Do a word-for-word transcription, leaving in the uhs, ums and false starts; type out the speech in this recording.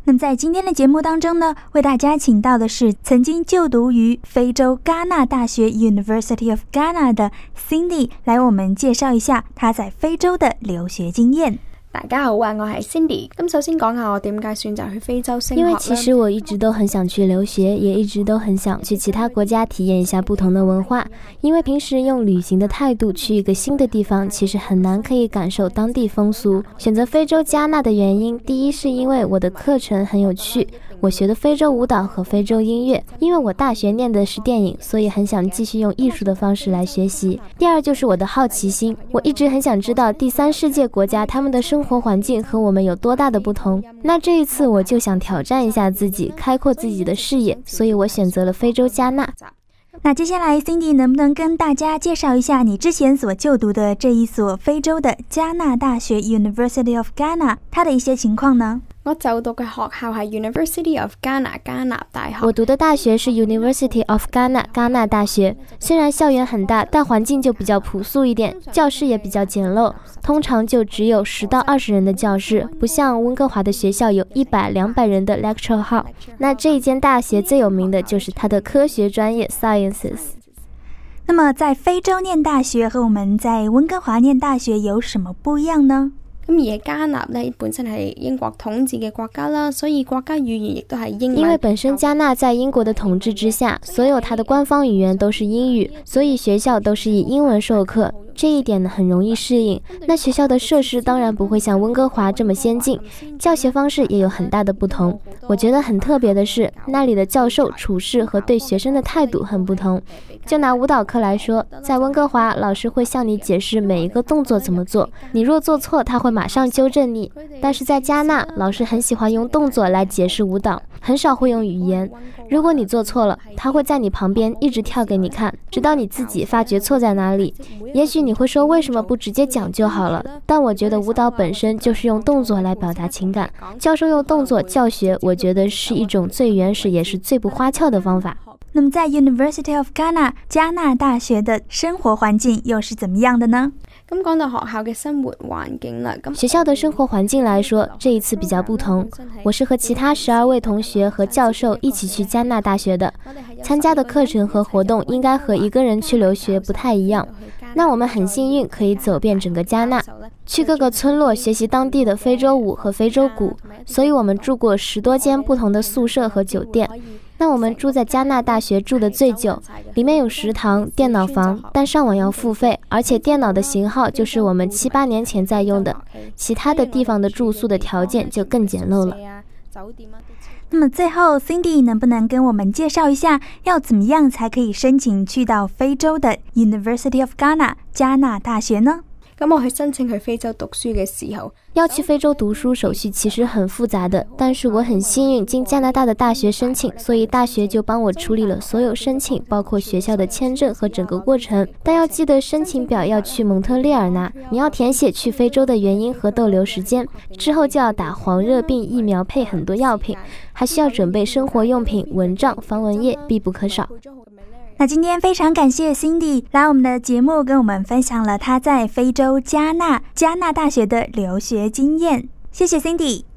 那么在今天的节目当中呢，为大家请到的是曾经就读于非洲戛纳大学 University of Ghana 的 Cindy 来为我们介绍一下她在非洲的留学经验。 大家好啊，我係 Cindy。咁首先講下我點解選擇去非洲升學。 因為其實我一直都很想去留學，也一直都很想去其他國家體驗一下不同的文化。因為平時用旅行的態度去一個新的地方，其實很難可以感受當地風俗。選擇非洲加納的原因，第一是因為我的課程很有趣，我學的非洲舞蹈和非洲音樂。因為我大學念的是電影，所以很想繼續用藝術的方式來學習。第二就是我的好奇心，我一直很想知道第三世界國家他們的生活環境和我們有多大的不同。那這一次我就想挑戰一下自己，開闊自己的視野，所以我選擇了非洲加納。 那接下來 Cindy 能不能跟大家介紹一下你之前所就讀的這一所非洲的加納大學 University of Ghana 它的一些情況呢？ 我就讀嘅學校係 University of Ghana 加納大學。 我讀的大學是 University of Ghana 加納大學，雖然校園很大，但環境就比較樸素一點，教室也比較簡陋，通常就只有十到二十人的教室，不像溫哥華的學校有一百兩百人的 lecture hall。那這一間大學最有名的就是它的科學專業 Sciences。 那麼在非洲念大學和我們在溫哥華念大學有什麼不一樣呢？ 咁而加納呢本身係英國統治嘅國家啦，所以國家語言亦都係英文。 因為本身加納在英國的統治之下，所有它的官方語言都是英語，所以學校都是以英文授課，這一點呢很容易適應。那學校的設施當然不會像溫哥華這麼先進，教學方式也有很大的不同。我覺得很特別的是，那裡的教授處事和對學生的態度很不同。就拿舞蹈課來說，在溫哥華老師會向你解釋每一個動作怎麼做，你若做錯他會馬上糾正你。但是在加納，老師很喜歡用動作來解釋舞蹈，很少會用語言。如果你做錯了，他會在你旁邊一直跳給你看，直到你自己發覺錯在哪裡。也許你會說為什麼不直接講就好了，但我覺得舞蹈本身就是用動作來表達情感，教授用動作教學，我覺得是一種最原始也是最不花俏的方法。 那麼在 University of Ghana 加納大學的生活環境又是怎麼樣的呢？ 咁講到學校嘅生活環境啦， 學校的生活環境來說，這一次比較不同。我是和其他十二位同學和教授一起去加納大學的，參加的課程和活動應該和一個人去留學不太一樣。那我們很幸運可以走遍整個加納，去各個村落學習當地的非洲舞和非洲鼓，所以我們住過十多間不同的宿舍和酒店。那我們住在加納大學住的最久，裡面有食堂、電腦房，但上網要付費，而且電腦的型號就是我們七八年前在用的，其他的地方的住宿的條件就更簡陋了。 那麼最後 Cindy 能不能跟我們介紹一下要怎麼樣才可以申請去到非洲的 University of Ghana 加納大學呢？ 咁我去申請去非洲讀書嘅時候， 要去非洲讀書手續其實很複雜的，但是我很幸運進加拿大的大學申請，所以大學就幫我處理了所有申請，包括學校的簽證和整個過程。但要記得申請表要去蒙特利爾拿，你要填寫去非洲的原因和逗留時間，之後就要打黃熱病疫苗配很多藥品，還需要準備生活用品、蚊帳、防蚊液，必不可少。 那今天非常感謝 Cindy 來我們的節目跟我們分享了她在非洲加納加納大學的留學經驗，謝謝 Cindy。